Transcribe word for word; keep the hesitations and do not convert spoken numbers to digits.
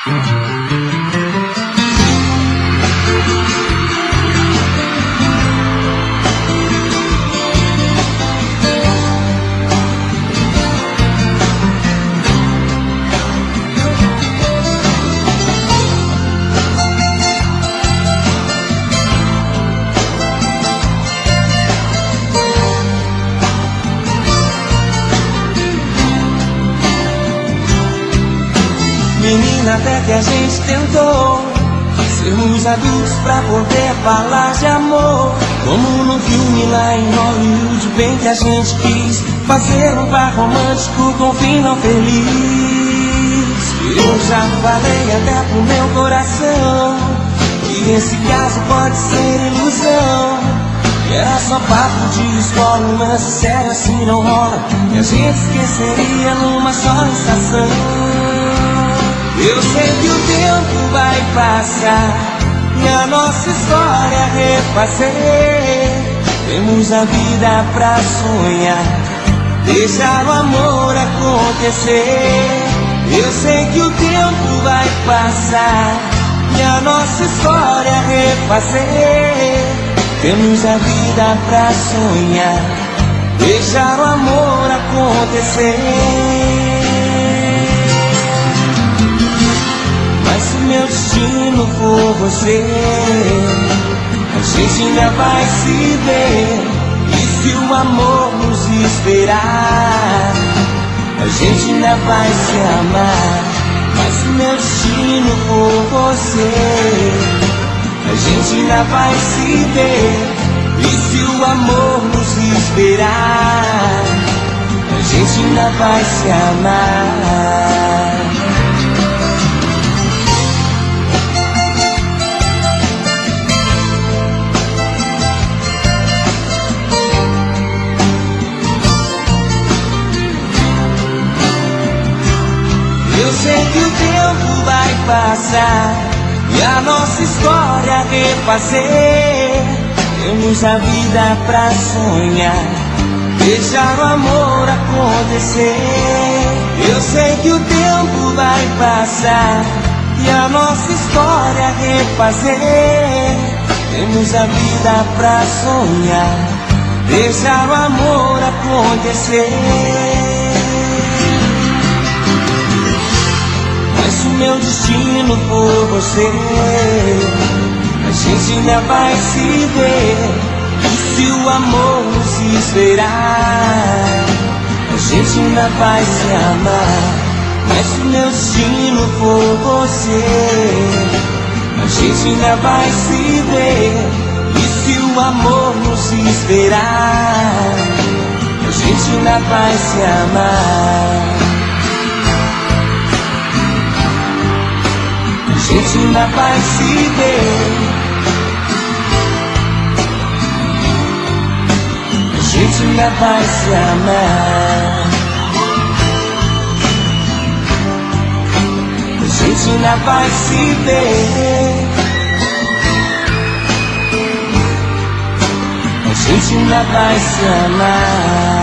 Menina, até que a gente tentou sermos adultos pra poder falar de amor, como no filme lá em Hollywood. Bem que a gente quis fazer um par romântico com final feliz. Eu já falei até pro meu coração que esse caso pode ser ilusão, que era só papo de escola, mas sério assim não rola, e a gente esqueceria numa só estação. Eu sei que o tempo vai passar e a nossa história refazer. Temos a vida pra sonhar, deixar o amor acontecer. Eu sei que o tempo vai passar e a nossa história refazer. Temos a vida pra sonhar, deixar o amor acontecer. Mas se meu destino for você, a gente ainda vai se ver. E se o amor nos esperar, a gente ainda vai se amar. Mas se meu destino for você, a gente ainda vai se ver. E se o amor nos esperar, a gente ainda vai se amar. Eu sei que o tempo vai passar e a nossa história refazer. Temos a vida pra sonhar, deixar o amor acontecer. Eu sei que o tempo vai passar e a nossa história refazer. Temos a vida pra sonhar, deixar o amor acontecer. Mas se o meu destino for você, a gente ainda vai se ver. E se o amor nos esperar, a gente ainda vai se amar. Mas se o meu destino for você, a gente ainda vai se ver. E se o amor nos esperar, a gente ainda vai se amar. A gente ainda vai se ver. A gente ainda vai se amar. A gente ainda vai se ver. A gente ainda vai se amar.